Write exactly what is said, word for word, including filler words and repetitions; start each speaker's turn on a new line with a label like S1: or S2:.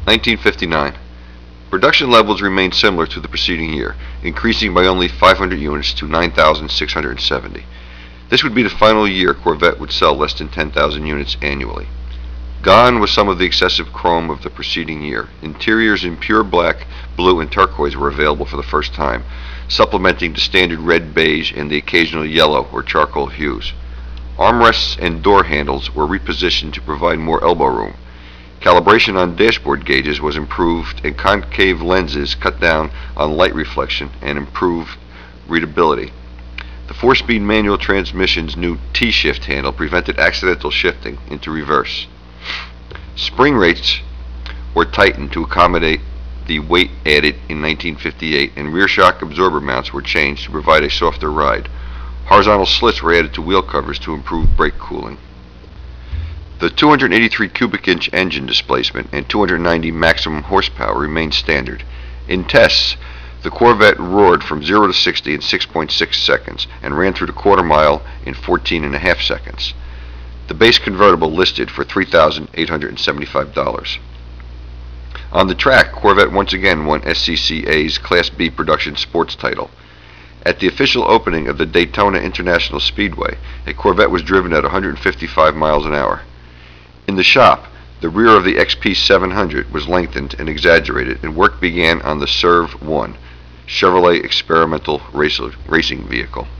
S1: nineteen fifty-nine. Production levels remained similar to the preceding year, increasing by only five hundred units to nine thousand six hundred seventy. This would be the final year Corvette would sell less than ten thousand units annually. Gone was some of the excessive chrome of the preceding year. Interiors in pure black, blue, and turquoise were available for the first time, supplementing the standard red, beige, and the occasional yellow or charcoal hues. Armrests and door handles were repositioned to provide more elbow room. Calibration on dashboard gauges was improved, and concave lenses cut down on light reflection and improved readability. The four-speed manual transmission's new T-shift handle prevented accidental shifting into reverse. Spring rates were tightened to accommodate the weight added in nineteen fifty-eight, and rear shock absorber mounts were changed to provide a softer ride. Horizontal slits were added to wheel covers to improve brake cooling. The two hundred eighty-three cubic inch engine displacement and two hundred ninety maximum horsepower remained standard. In tests, the Corvette roared from zero to sixty in six point six seconds and ran through the quarter mile in fourteen and a half seconds. The base convertible listed for three thousand eight hundred seventy-five dollars. On the track, Corvette once again won S C C A's Class B production sports title. At the official opening of the Daytona International Speedway, a Corvette was driven at one hundred fifty-five miles an hour. In the shop, the rear of the X P seven hundred was lengthened and exaggerated, and work began on the Serv one, Chevrolet experimental racer, racing vehicle.